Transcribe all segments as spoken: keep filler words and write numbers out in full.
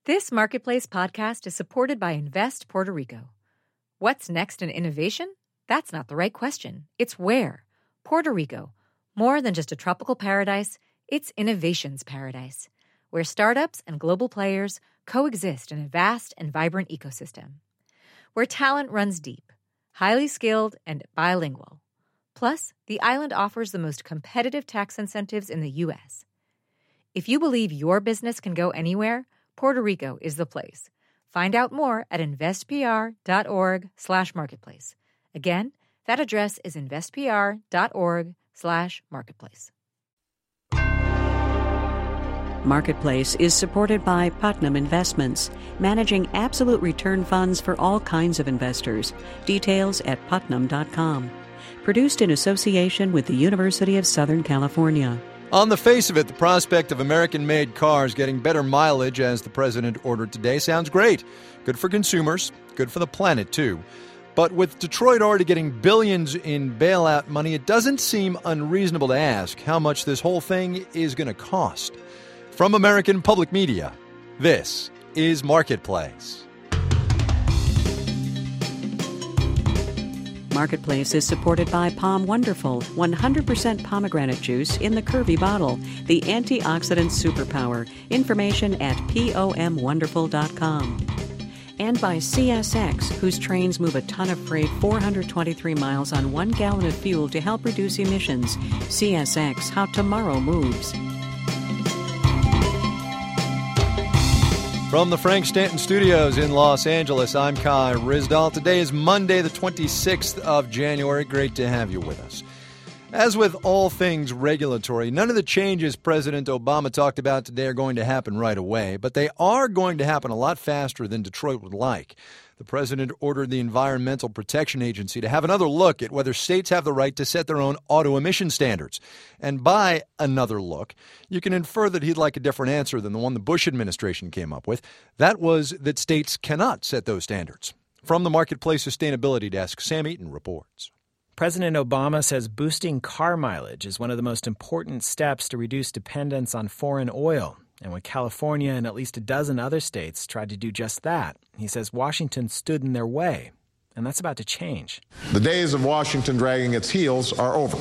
This Marketplace podcast is supported by Invest Puerto Rico. What's next in innovation? That's not the right question. It's where. Puerto Rico. More than just a tropical paradise, it's innovation's paradise, where startups and global players coexist in a vast and vibrant ecosystem. Where talent runs deep, highly skilled, and bilingual. Plus, the island offers the most competitive tax incentives in the U S. If you believe your business can go anywhere, Puerto Rico is the place. Find out more at investpr.org slash marketplace. Again, that address is investpr.org slash marketplace. Marketplace is supported by Putnam Investments, managing absolute return funds for all kinds of investors. Details at putnam dot com. Produced in association with the University of Southern California. On the face of it, the prospect of American-made cars getting better mileage, as the president ordered today, sounds great. Good for consumers, good for the planet, too. But with Detroit already getting billions in bailout money, it doesn't seem unreasonable to ask how much this whole thing is going to cost. From American Public Media, this is Marketplace. Marketplace is supported by Palm Wonderful, one hundred percent pomegranate juice in the curvy bottle, the antioxidant superpower. Information at pom wonderful dot com. And by C S X, whose trains move a ton of freight four hundred twenty-three miles on one gallon of fuel to help reduce emissions. C S X, how tomorrow moves. From the Frank Stanton Studios in Los Angeles, I'm Kai Ryssdal. Today is Monday, the twenty-sixth of January. Great to have you with us. As with all things regulatory, none of the changes President Obama talked about today are going to happen right away, but they are going to happen a lot faster than Detroit would like. The president ordered the Environmental Protection Agency to have another look at whether states have the right to set their own auto emission standards. And by another look, you can infer that he'd like a different answer than the one the Bush administration came up with. That was that states cannot set those standards. From the Marketplace Sustainability Desk, Sam Eaton reports. President Obama says boosting car mileage is one of the most important steps to reduce dependence on foreign oil. And when California and at least a dozen other states tried to do just that, he says Washington stood in their way. And that's about to change. The days of Washington dragging its heels are over.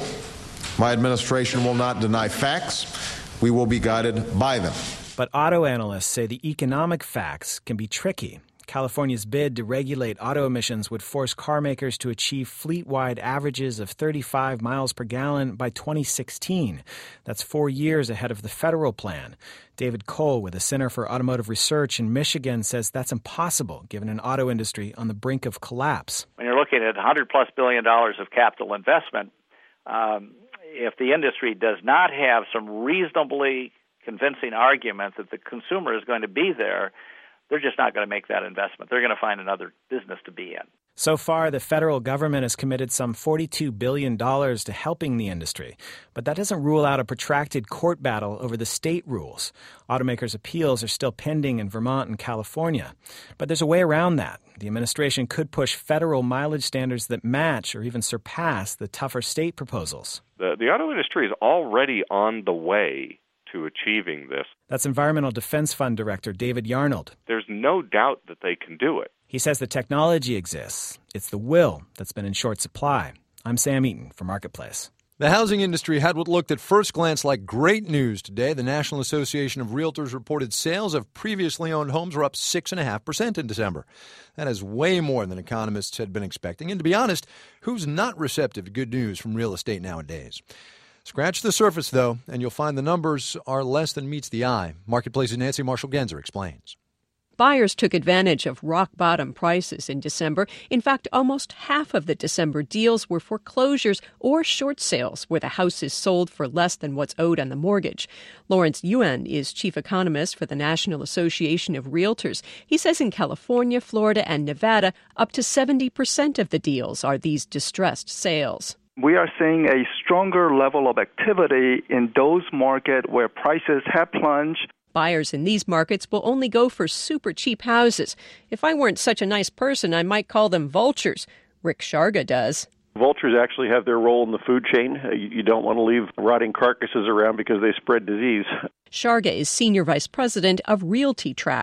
My administration will not deny facts. We will be guided by them. But auto analysts say the economic facts can be tricky. California's bid to regulate auto emissions would force car makers to achieve fleet-wide averages of thirty-five miles per gallon by twenty sixteen. That's four years ahead of the federal plan. David Cole with the Center for Automotive Research in Michigan says that's impossible, given an auto industry on the brink of collapse. When you're looking at one hundred plus billion dollars of capital investment, um, if the industry does not have some reasonably convincing argument that the consumer is going to be there, they're just not going to make that investment. They're going to find another business to be in. So far, the federal government has committed some forty-two billion dollars to helping the industry. But that doesn't rule out a protracted court battle over the state rules. Automakers' appeals are still pending in Vermont and California. But there's a way around that. The administration could push federal mileage standards that match or even surpass the tougher state proposals. The, the auto industry is already on the way to achieving this. That's Environmental Defense Fund Director David Yarnold. There's no doubt that they can do it. He says the technology exists. It's the will that's been in short supply. I'm Sam Eaton for Marketplace. The housing industry had what looked at first glance like great news today. The National Association of Realtors reported sales of previously owned homes were up six point five percent in December. That is way more than economists had been expecting. And to be honest, who's not receptive to good news from real estate nowadays? Scratch the surface, though, and you'll find the numbers are less than meets the eye. Marketplace's Nancy Marshall-Genzer explains. Buyers took advantage of rock-bottom prices in December. In fact, almost half of the December deals were foreclosures or short sales where the house is sold for less than what's owed on the mortgage. Lawrence Yuen is chief economist for the National Association of Realtors. He says in California, Florida, and Nevada, up to seventy percent of the deals are these distressed sales. We are seeing a stronger level of activity in those markets where prices have plunged. Buyers in these markets will only go for super cheap houses. If I weren't such a nice person, I might call them vultures. Rick Sharga does. Vultures actually have their role in the food chain. You don't want to leave rotting carcasses around because they spread disease. Sharga is senior vice president of Realty Track.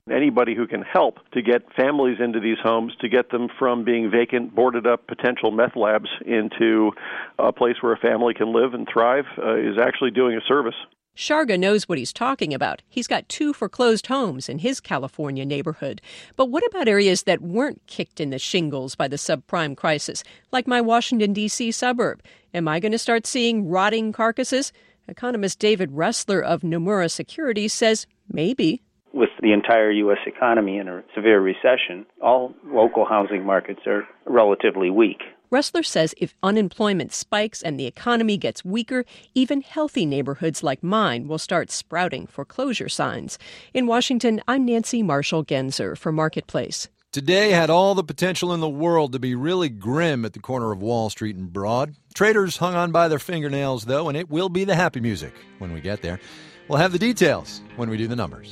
Anybody who can help to get families into these homes, to get them from being vacant, boarded up potential meth labs into a place where a family can live and thrive uh, is actually doing a service. Sharga knows what he's talking about. He's got two foreclosed homes in his California neighborhood. But what about areas that weren't kicked in the shingles by the subprime crisis, like my Washington, D C suburb? Am I going to start seeing rotting carcasses? Economist David Ressler of Nomura Securities says maybe. With the entire U S economy in a severe recession, all local housing markets are relatively weak. Ressler says if unemployment spikes and the economy gets weaker, even healthy neighborhoods like mine will start sprouting foreclosure signs. In Washington, I'm Nancy Marshall-Genzer for Marketplace. Today had all the potential in the world to be really grim at the corner of Wall Street and Broad. Traders hung on by their fingernails, though, and it will be the happy music when we get there. We'll have the details when we do the numbers.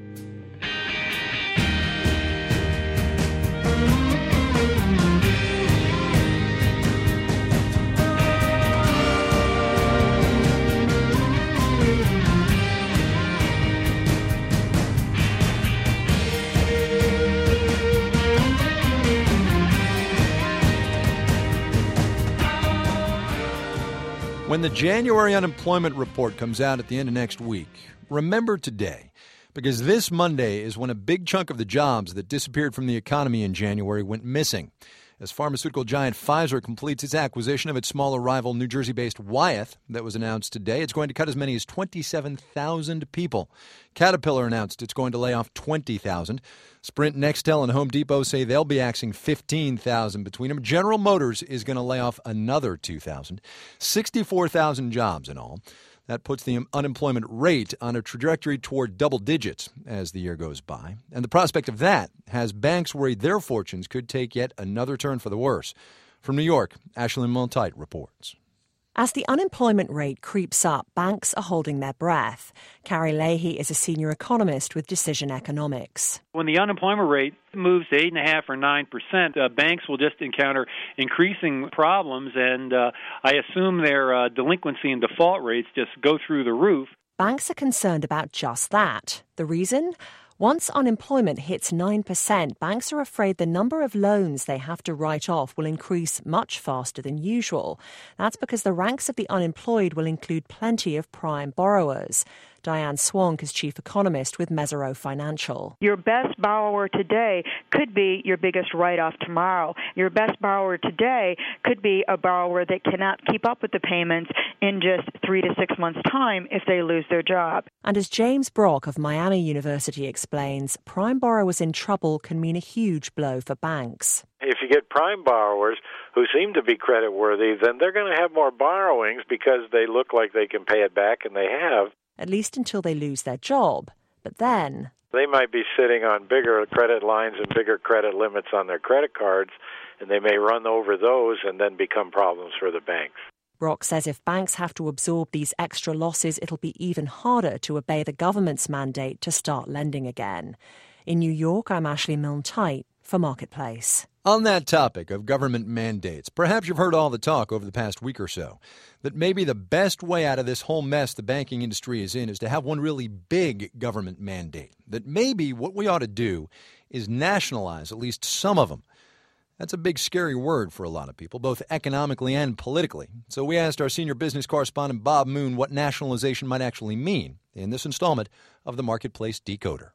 When the January unemployment report comes out at the end of next week, remember today, because this Monday is when a big chunk of the jobs that disappeared from the economy in January went missing. As pharmaceutical giant Pfizer completes its acquisition of its smaller rival New Jersey-based Wyeth that was announced today, it's going to cut as many as twenty-seven thousand people. Caterpillar announced it's going to lay off twenty thousand. Sprint, Nextel, and Home Depot say they'll be axing fifteen thousand between them. General Motors is going to lay off another two thousand. sixty-four thousand jobs in all. That puts the unemployment rate on a trajectory toward double digits as the year goes by. And the prospect of that has banks worried their fortunes could take yet another turn for the worse. From New York, Ashlyn Multite reports. As the unemployment rate creeps up, banks are holding their breath. Carrie Leahy is a senior economist with Decision Economics. When the unemployment rate moves to eight point five or nine percent, uh, banks will just encounter increasing problems, and uh, I assume their uh, delinquency and default rates just go through the roof. Banks are concerned about just that. The reason? Once unemployment hits nine percent, banks are afraid the number of loans they have to write off will increase much faster than usual. That's because the ranks of the unemployed will include plenty of prime borrowers. Diane Swank is chief economist with Mesirow Financial. Your best borrower today could be your biggest write-off tomorrow. Your best borrower today could be a borrower that cannot keep up with the payments in just three to six months' time if they lose their job. And as James Brock of Miami University explains, prime borrowers in trouble can mean a huge blow for banks. If you get prime borrowers who seem to be creditworthy, then they're going to have more borrowings because they look like they can pay it back, and they have. At least until they lose their job. But then they might be sitting on bigger credit lines and bigger credit limits on their credit cards, and they may run over those and then become problems for the banks. Brock says if banks have to absorb these extra losses, it'll be even harder to obey the government's mandate to start lending again. In New York, I'm Ashley Milne-Tyte for Marketplace. On that topic of government mandates, perhaps you've heard all the talk over the past week or so that maybe the best way out of this whole mess the banking industry is in is to have one really big government mandate. That maybe what we ought to do is nationalize at least some of them. That's a big, scary word for a lot of people, both economically and politically. So we asked our senior business correspondent Bob Moon what nationalization might actually mean in this installment of the Marketplace Decoder.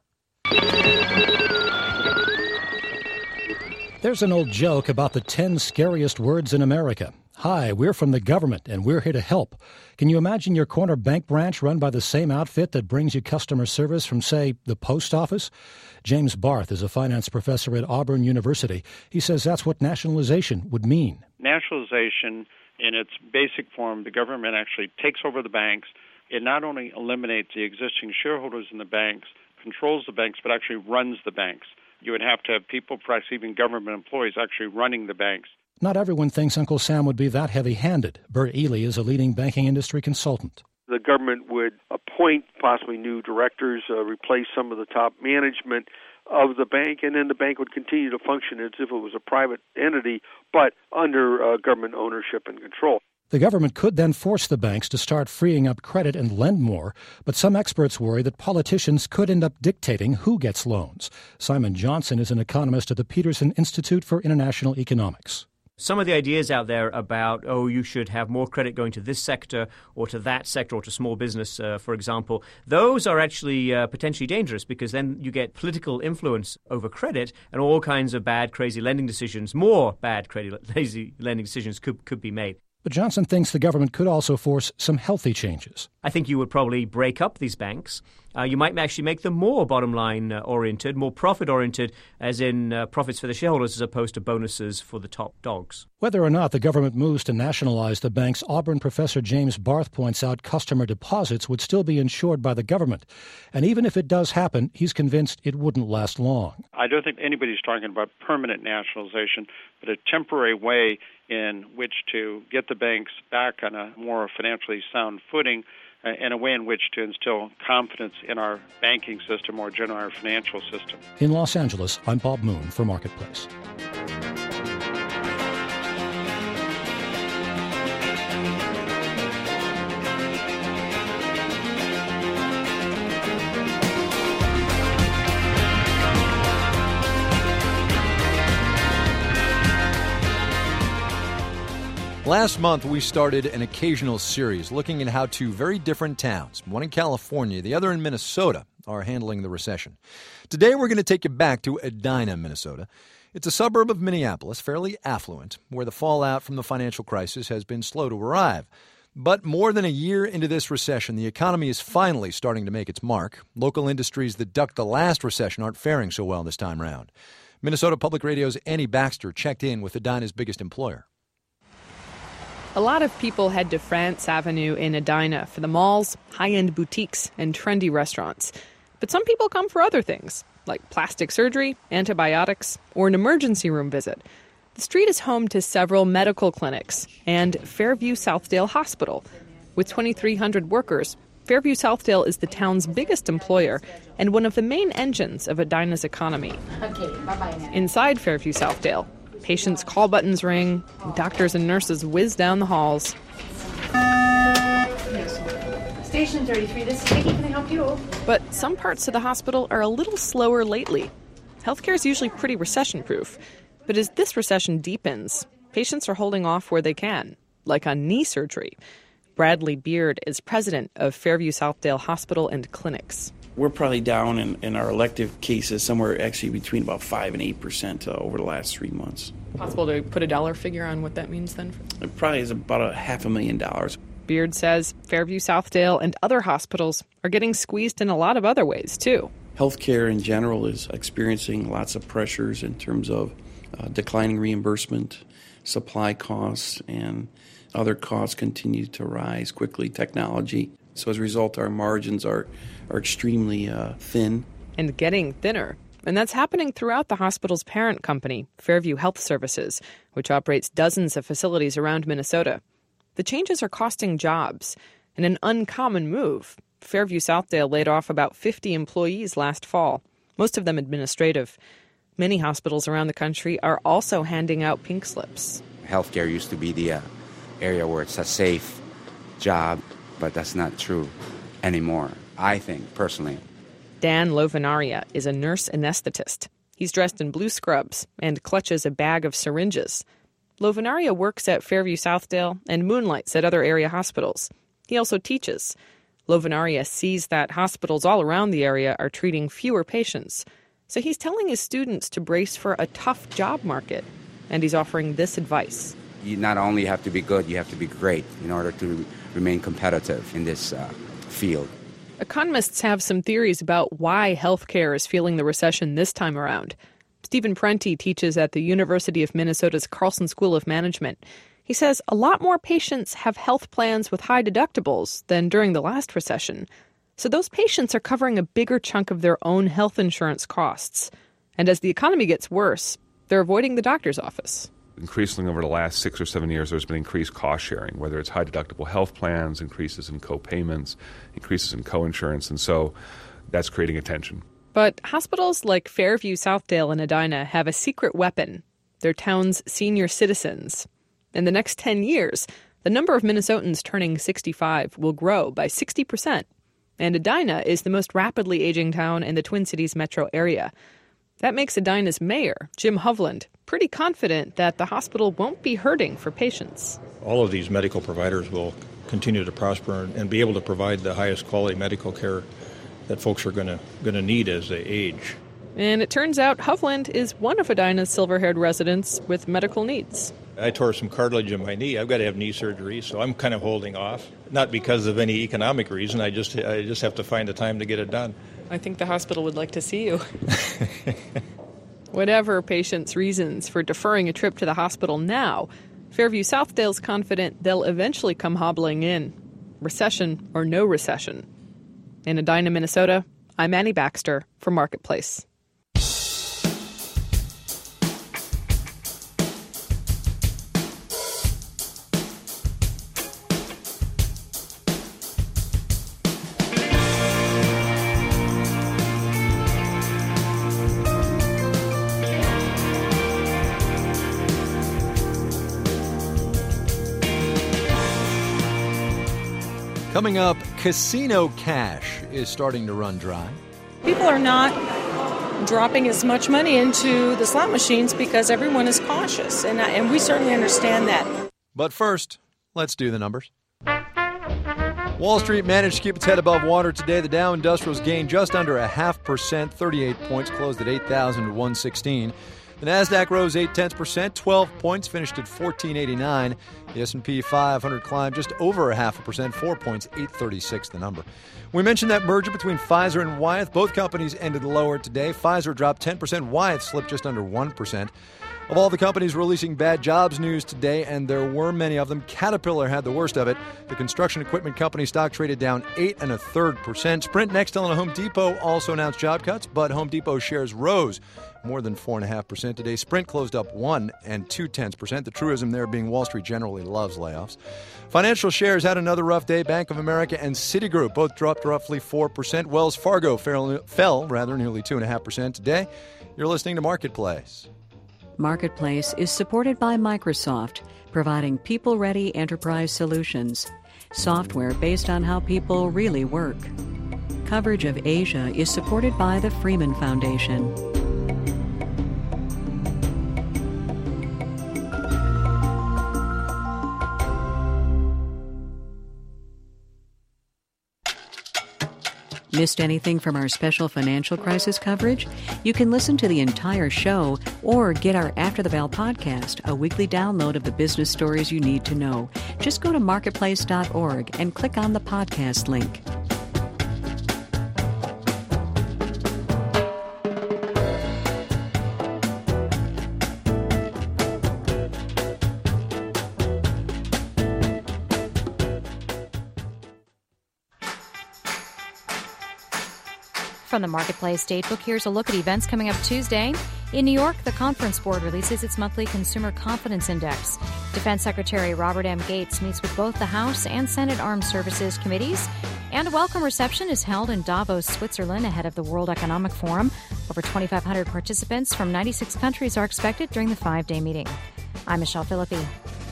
There's an old joke about the ten scariest words in America. Hi, we're from the government, and we're here to help. Can you imagine your corner bank branch run by the same outfit that brings you customer service from, say, the post office? James Barth is a finance professor at Auburn University. He says that's what nationalization would mean. Nationalization, in its basic form, the government actually takes over the banks. It not only eliminates the existing shareholders in the banks, controls the banks, but actually runs the banks. You would have to have people, perhaps even government employees, actually running the banks. Not everyone thinks Uncle Sam would be that heavy-handed. Bert Ely is a leading banking industry consultant. The government would appoint possibly new directors, uh, replace some of the top management of the bank, and then the bank would continue to function as if it was a private entity, but under uh, government ownership and control. The government could then force the banks to start freeing up credit and lend more, but some experts worry that politicians could end up dictating who gets loans. Simon Johnson is an economist at the Peterson Institute for International Economics. Some of the ideas out there about, oh, you should have more credit going to this sector or to that sector or to small business, uh, for example, those are actually uh, potentially dangerous because then you get political influence over credit and all kinds of bad, crazy lending decisions, more bad, crazy lending decisions could, could be made. But Johnson thinks the government could also force some healthy changes. I think you would probably break up these banks. Uh, you might actually make them more bottom line uh, oriented, more profit oriented, as in uh, profits for the shareholders as opposed to bonuses for the top dogs. Whether or not the government moves to nationalize the banks, Auburn professor James Barth points out customer deposits would still be insured by the government. And even if it does happen, he's convinced it wouldn't last long. I don't think anybody's talking about permanent nationalization, but a temporary way in which to get the banks back on a more financially sound footing uh, and a way in which to instill confidence in our banking system or general our financial system. In Los Angeles, I'm Bob Moon for Marketplace. Last month, we started an occasional series looking at how two very different towns, one in California, the other in Minnesota, are handling the recession. Today, we're going to take you back to Edina, Minnesota. It's a suburb of Minneapolis, fairly affluent, where the fallout from the financial crisis has been slow to arrive. But more than a year into this recession, the economy is finally starting to make its mark. Local industries that ducked the last recession aren't faring so well this time around. Minnesota Public Radio's Annie Baxter checked in with Edina's biggest employer. A lot of people head to France Avenue in Edina for the malls, high-end boutiques, and trendy restaurants. But some people come for other things, like plastic surgery, antibiotics, or an emergency room visit. The street is home to several medical clinics and Fairview Southdale Hospital. With twenty-three hundred workers, Fairview Southdale is the town's biggest employer and one of the main engines of Edina's economy. Okay, bye-bye now. Inside Fairview Southdale, patients' call buttons ring, doctors and nurses whiz down the halls. Yes. Station thirty-three, this is Vicky. Can I help you? But some parts of the hospital are a little slower lately. Healthcare is usually pretty recession-proof. But as this recession deepens, patients are holding off where they can, like on knee surgery. Bradley Beard is president of Fairview Southdale Hospital and Clinics. We're probably down in, in our elective cases somewhere actually between about five and eight percent uh, over the last three months. Possible to put a dollar figure on what that means then? It probably is about a half a million dollars. Beard says Fairview Southdale and other hospitals are getting squeezed in a lot of other ways, too. Healthcare in general is experiencing lots of pressures in terms of uh, declining reimbursement, supply costs, and other costs continue to rise quickly, technology. So as a result, our margins are, are extremely uh, thin. And getting thinner. And that's happening throughout the hospital's parent company, Fairview Health Services, which operates dozens of facilities around Minnesota. The changes are costing jobs. In an uncommon move, Fairview Southdale laid off about fifty employees last fall, most of them administrative. Many hospitals around the country are also handing out pink slips. Healthcare used to be the uh, area where it's a safe job, but that's not true anymore, I think, personally. Dan Lovinaria is a nurse anesthetist. He's dressed in blue scrubs and clutches a bag of syringes. Lovinaria works at Fairview Southdale and moonlights at other area hospitals. He also teaches. Lovinaria sees that hospitals all around the area are treating fewer patients. So he's telling his students to brace for a tough job market. And he's offering this advice. You not only have to be good, you have to be great in order to remain competitive in this uh, field. Economists have some theories about why healthcare is feeling the recession this time around. Stephen Prenti teaches at the University of Minnesota's Carlson School of Management. He says a lot more patients have health plans with high deductibles than during the last recession. So those patients are covering a bigger chunk of their own health insurance costs. And as the economy gets worse, they're avoiding the doctor's office. Increasingly over the last six or seven years, there's been increased cost sharing, whether it's high deductible health plans, increases in co-payments, increases in co-insurance, and so that's creating a tension. But hospitals like Fairview Southdale and Edina have a secret weapon: their town's senior citizens. In the next ten years, the number of Minnesotans turning sixty-five will grow by sixty percent. And Edina is the most rapidly aging town in the Twin Cities metro area. That makes Edina's mayor, Jim Hovland, pretty confident that the hospital won't be hurting for patients. All of these medical providers will continue to prosper and be able to provide the highest quality medical care that folks are going to going to need as they age. And it turns out Hovland is one of Edina's silver-haired residents with medical needs. I tore some cartilage in my knee. I've got to have knee surgery, so I'm kind of holding off. Not because of any economic reason. I just I just have to find the time to get it done. I think the hospital would like to see you. Whatever patients' reasons for deferring a trip to the hospital now, Fairview Southdale's confident they'll eventually come hobbling in, recession or no recession. In Edina, Minnesota, I'm Annie Baxter for Marketplace. Coming up, casino cash is starting to run dry. People are not dropping as much money into the slot machines because everyone is cautious, and, and we certainly understand that. But first, let's do the numbers. Wall Street managed to keep its head above water today. The Dow Industrials gained just under a half percent, thirty-eight points, closed at eight thousand one hundred sixteen. The Nasdaq rose eight tenths percent, twelve points, finished at fourteen eighty-nine. The S and P five hundred climbed just over a half a percent, four points, eight thirty-six the number. We mentioned that merger between Pfizer and Wyeth. Both companies ended lower today. Pfizer dropped ten percent, Wyeth slipped just under one percent. Of all the companies releasing bad jobs news today, and there were many of them, Caterpillar had the worst of it. The construction equipment company stock traded down eight and a third percent. Sprint, Nextel, and Home Depot also announced job cuts, but Home Depot shares rose more than four and a half percent today. Sprint closed up one and two tenths percent. The truism there being Wall Street generally loves layoffs. Financial shares had another rough day. Bank of America and Citigroup both dropped roughly four percent. Wells Fargo fell, fell rather nearly two and a half percent today. You're listening to Marketplace. Marketplace is supported by Microsoft, providing people-ready enterprise solutions. Software based on how people really work. Coverage of Asia is supported by the Freeman Foundation. Missed anything from our special financial crisis coverage? You can listen to the entire show or get our After the Bell podcast, a weekly download of the business stories you need to know. Just go to marketplace dot org and click on the podcast link. From the Marketplace Datebook, here's a look at events coming up Tuesday. In New York, the Conference Board releases its monthly Consumer Confidence Index. Defense Secretary Robert M. Gates meets with both the House and Senate Armed Services Committees. And a welcome reception is held in Davos, Switzerland, ahead of the World Economic Forum. Over twenty-five hundred participants from ninety-six countries are expected during the five-day meeting. I'm Michelle Philippi.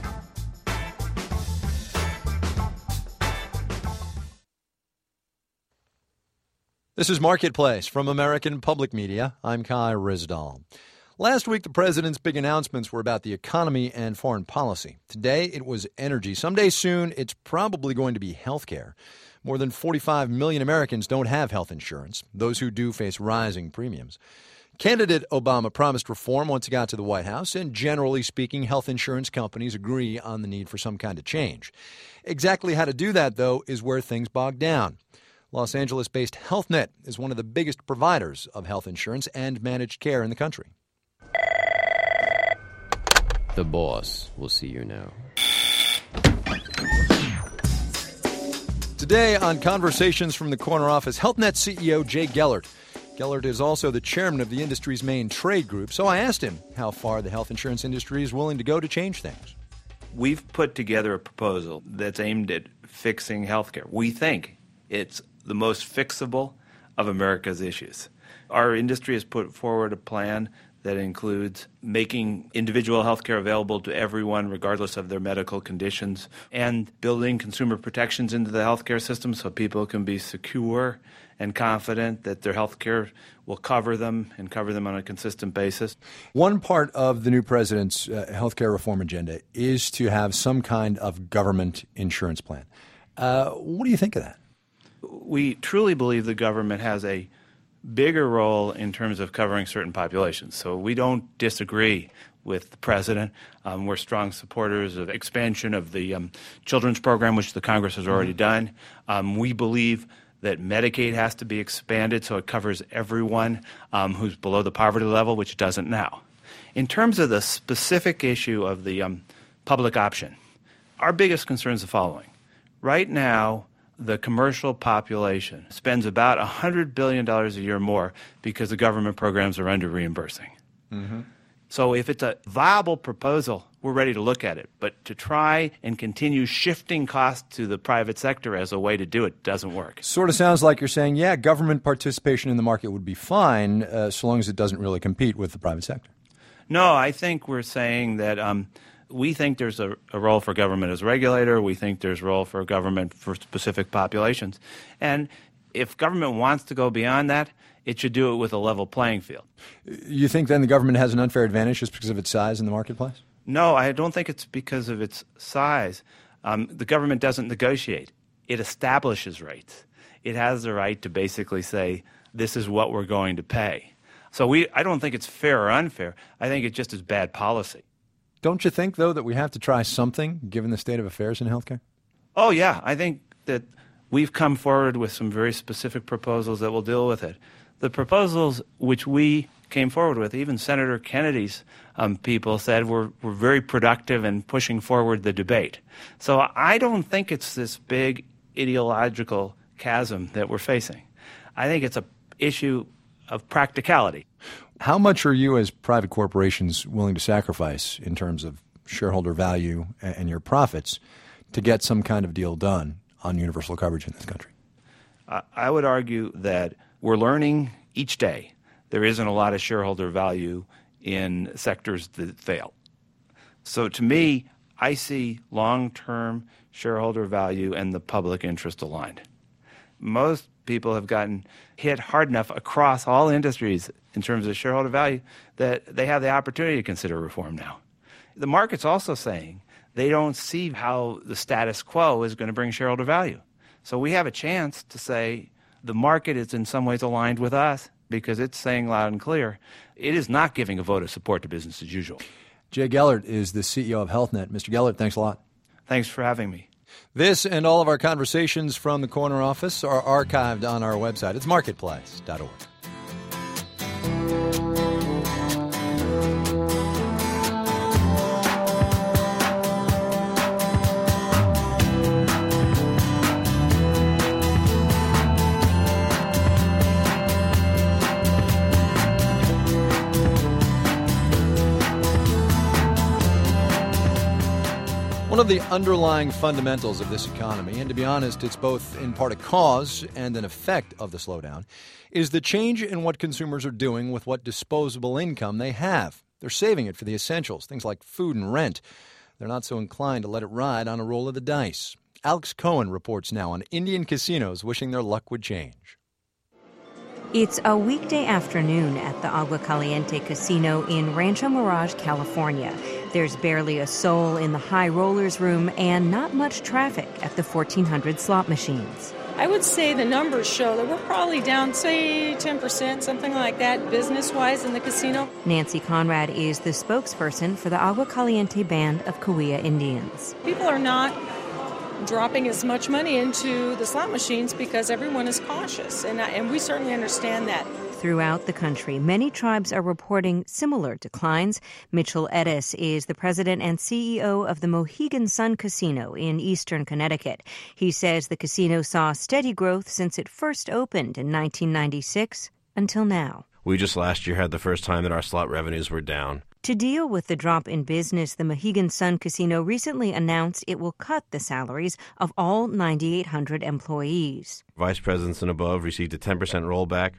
This is Marketplace from American Public Media. I'm Kai Ryssdal. Last week, the president's big announcements were about the economy and foreign policy. Today, it was energy. Someday soon, it's probably going to be health care. More than forty-five million Americans don't have health insurance. Those who do face rising premiums. Candidate Obama promised reform once he got to the White House, and generally speaking, health insurance companies agree on the need for some kind of change. Exactly how to do that, though, is where things bog down. Los Angeles-based HealthNet is one of the biggest providers of health insurance and managed care in the country. The boss will see you now. Today on Conversations from the Corner Office, HealthNet C E O Jay Gellert. Gellert is also the chairman of the industry's main trade group, so I asked him how far the health insurance industry is willing to go to change things. We've put together a proposal that's aimed at fixing healthcare. We think it's the most fixable of America's issues. Our industry has put forward a plan that includes making individual health care available to everyone regardless of their medical conditions, and building consumer protections into the healthcare system so people can be secure and confident that their health care will cover them and cover them on a consistent basis. One part of the new president's uh, healthcare reform agenda is to have some kind of government insurance plan. Uh, what do you think of that? We truly believe the government has a bigger role in terms of covering certain populations. So we don't disagree with the president. Um, we're strong supporters of expansion of the um, children's program, which the Congress has already done. Um, we believe that Medicaid has to be expanded so it covers everyone um, who's below the poverty level, which it doesn't now. In terms of the specific issue of the um, public option, our biggest concern is the following. Right now, the commercial population spends about one hundred billion dollars a year more because the government programs are under reimbursing. Mm-hmm. So if it's a viable proposal, we're ready to look at it. But to try and continue shifting costs to the private sector as a way to do it doesn't work. Sort of sounds like you're saying, yeah, government participation in the market would be fine uh, so long as it doesn't really compete with the private sector. No, I think we're saying that um, we think there's a, a role for government as regulator. We think there's a role for government for specific populations. And if government wants to go beyond that, it should do it with a level playing field. You think then the government has an unfair advantage just because of its size in the marketplace? No, I don't think it's because of its size. Um, the government doesn't negotiate. It establishes rates. It has the right to basically say, this is what we're going to pay. So we, I don't think it's fair or unfair. I think it just is bad policy. Don't you think, though, that we have to try something given the state of affairs in healthcare? Oh, yeah. I think that we've come forward with some very specific proposals that will deal with it. The proposals which we came forward with, even Senator Kennedy's um, people said were, were very productive in pushing forward the debate. So I don't think it's this big ideological chasm that we're facing. I think it's an issue of practicality. How much are you as private corporations willing to sacrifice in terms of shareholder value and your profits to get some kind of deal done on universal coverage in this country? I would argue that we're learning each day. There isn't a lot of shareholder value in sectors that fail. So to me, I see long-term shareholder value and the public interest aligned. Most people have gotten hit hard enough across all industries in terms of shareholder value that they have the opportunity to consider reform now. The market's also saying they don't see how the status quo is going to bring shareholder value. So we have a chance to say the market is in some ways aligned with us because it's saying loud and clear it is not giving a vote of support to business as usual. Jay Gellert is the C E O of HealthNet. Mister Gellert, thanks a lot. Thanks for having me. This and all of our conversations from the corner office are archived on our website. It's marketplace dot org. One of the underlying fundamentals of this economy, and to be honest, it's both in part a cause and an effect of the slowdown, is the change in what consumers are doing with what disposable income they have. They're saving it for the essentials, things like food and rent. They're not so inclined to let it ride on a roll of the dice. Alex Cohen reports now on Indian casinos wishing their luck would change. It's a weekday afternoon at the Agua Caliente Casino in Rancho Mirage, California. There's barely a soul in the high rollers room and not much traffic at the fourteen hundred slot machines. I would say the numbers show that we're probably down, say, ten percent, something like that, business-wise in the casino. Nancy Conrad is the spokesperson for the Agua Caliente Band of Cahuilla Indians. People are not dropping as much money into the slot machines because everyone is cautious, and, and we certainly understand that. Throughout the country, many tribes are reporting similar declines. Mitchell Edis is the president and C E O of the Mohegan Sun Casino in eastern Connecticut. He says the casino saw steady growth since it first opened in nineteen ninety-six until now. We just last year had the first time that our slot revenues were down. To deal with the drop in business, the Mohegan Sun Casino recently announced it will cut the salaries of all nine thousand eight hundred employees. Vice presidents and above received a ten percent rollback.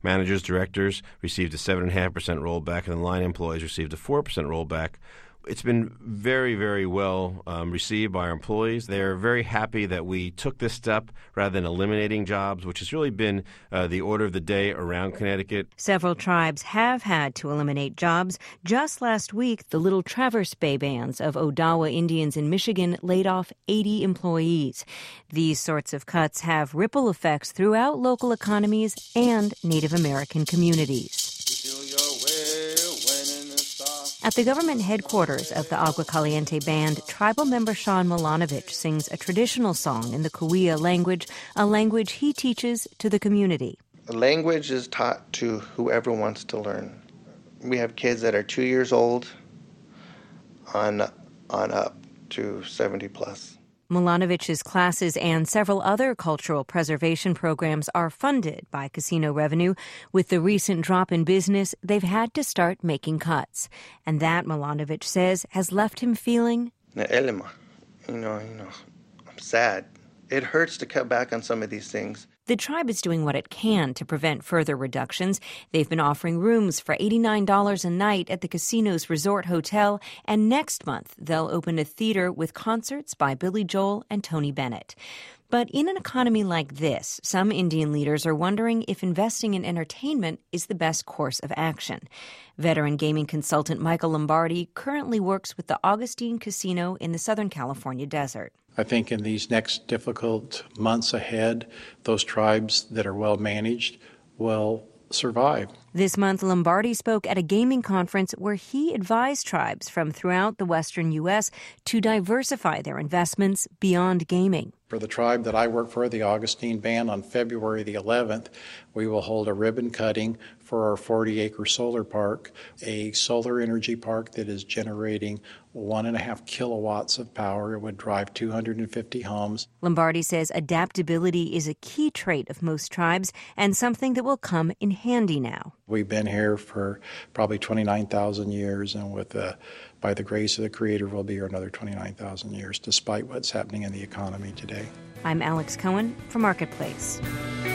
Managers, directors received a seven point five percent rollback, and the line employees received a four percent rollback. It's been very, very well um, received by our employees. They're very happy that we took this step rather than eliminating jobs, which has really been uh, the order of the day around Connecticut. Several tribes have had to eliminate jobs. Just last week, the Little Traverse Bay bands of Odawa Indians in Michigan laid off eighty employees. These sorts of cuts have ripple effects throughout local economies and Native American communities. At the government headquarters of the Agua Caliente Band, tribal member Sean Milanovich sings a traditional song in the Cahuilla language, a language he teaches to the community. The language is taught to whoever wants to learn. We have kids that are two years old on, on up to seventy plus. Milanovich's classes and several other cultural preservation programs are funded by casino revenue. With the recent drop in business, they've had to start making cuts. And that, Milanovich says, has left him feeling... Elema, you know, you know, I'm sad. It hurts to cut back on some of these things. The tribe is doing what it can to prevent further reductions. They've been offering rooms for eighty-nine dollars a night at the casino's resort hotel, and next month they'll open a theater with concerts by Billy Joel and Tony Bennett. But in an economy like this, some Indian leaders are wondering if investing in entertainment is the best course of action. Veteran gaming consultant Michael Lombardi currently works with the Augustine Casino in the Southern California desert. I think in these next difficult months ahead, those tribes that are well managed will survive. This month, Lombardi spoke at a gaming conference where he advised tribes from throughout the western U S to diversify their investments beyond gaming. For the tribe that I work for, the Augustine Band, on February the eleventh, we will hold a ribbon cutting for our forty-acre solar park, a solar energy park that is generating one and a half kilowatts of power. It would drive two hundred fifty homes. Lombardi says adaptability is a key trait of most tribes and something that will come in handy now. We've been here for probably twenty-nine thousand years, and with the, by the grace of the Creator, we'll be here another twenty-nine thousand years, despite what's happening in the economy today. I'm Alex Cohen for Marketplace.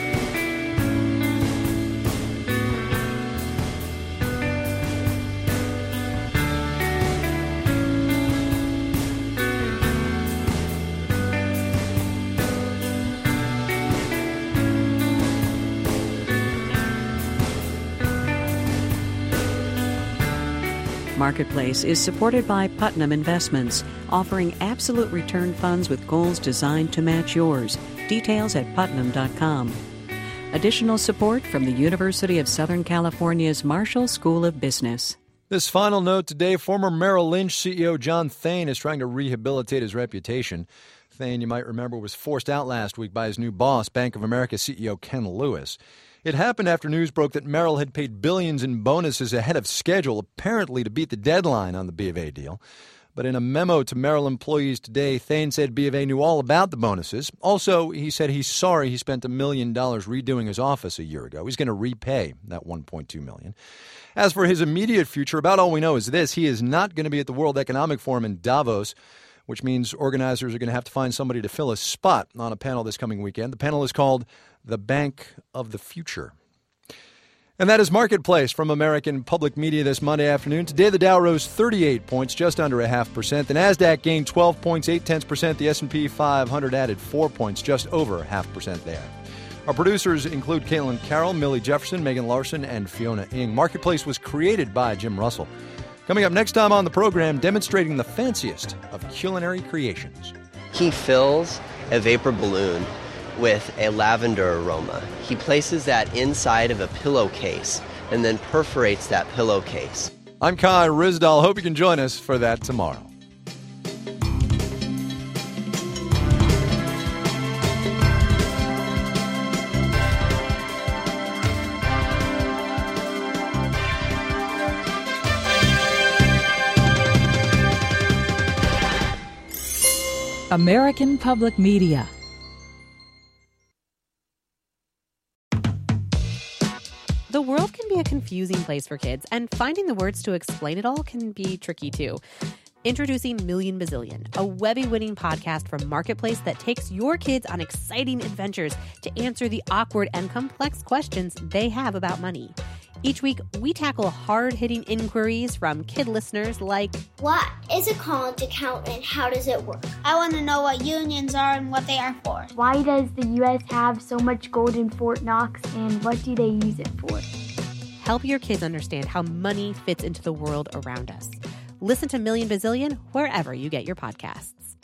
Marketplace is supported by Putnam Investments, offering absolute return funds with goals designed to match yours. Details at putnam dot com. Additional support from the University of Southern California's Marshall School of Business. This final note today, former Merrill Lynch C E O John Thain is trying to rehabilitate his reputation. Thain, you might remember, was forced out last week by his new boss, Bank of America C E O Ken Lewis. It happened after news broke that Merrill had paid billions in bonuses ahead of schedule, apparently to beat the deadline on the B of A deal. But in a memo to Merrill employees today, Thain said B of A knew all about the bonuses. Also, he said he's sorry he spent a million dollars redoing his office a year ago. He's going to repay that one point two million dollars. As for his immediate future, about all we know is this. He is not going to be at the World Economic Forum in Davos, which means organizers are going to have to find somebody to fill a spot on a panel this coming weekend. The panel is called The Bank of the Future. And that is Marketplace from American Public Media this Monday afternoon. Today, the Dow rose thirty-eight points, just under a half percent. The Nasdaq gained twelve points, eight tenths percent. The S and P five hundred added four points, just over half percent there. Our producers include Caitlin Carroll, Millie Jefferson, Megan Larson, and Fiona Ng. Marketplace was created by Jim Russell. Coming up next time on the program, demonstrating the fanciest of culinary creations. He fills a vapor balloon with a lavender aroma. He places that inside of a pillowcase and then perforates that pillowcase. I'm Kai Ryssdal. Hope you can join us for that tomorrow. American Public Media. The world can be a confusing place for kids, and finding the words to explain it all can be tricky too. Introducing Million Bazillion, a Webby-winning podcast from Marketplace that takes your kids on exciting adventures to answer the awkward and complex questions they have about money. Each week, we tackle hard-hitting inquiries from kid listeners like, what is a college account and how does it work? I want to know what unions are and what they are for. Why does the U S have so much gold in Fort Knox and what do they use it for? Help your kids understand how money fits into the world around us. Listen to Million Bazillion wherever you get your podcasts.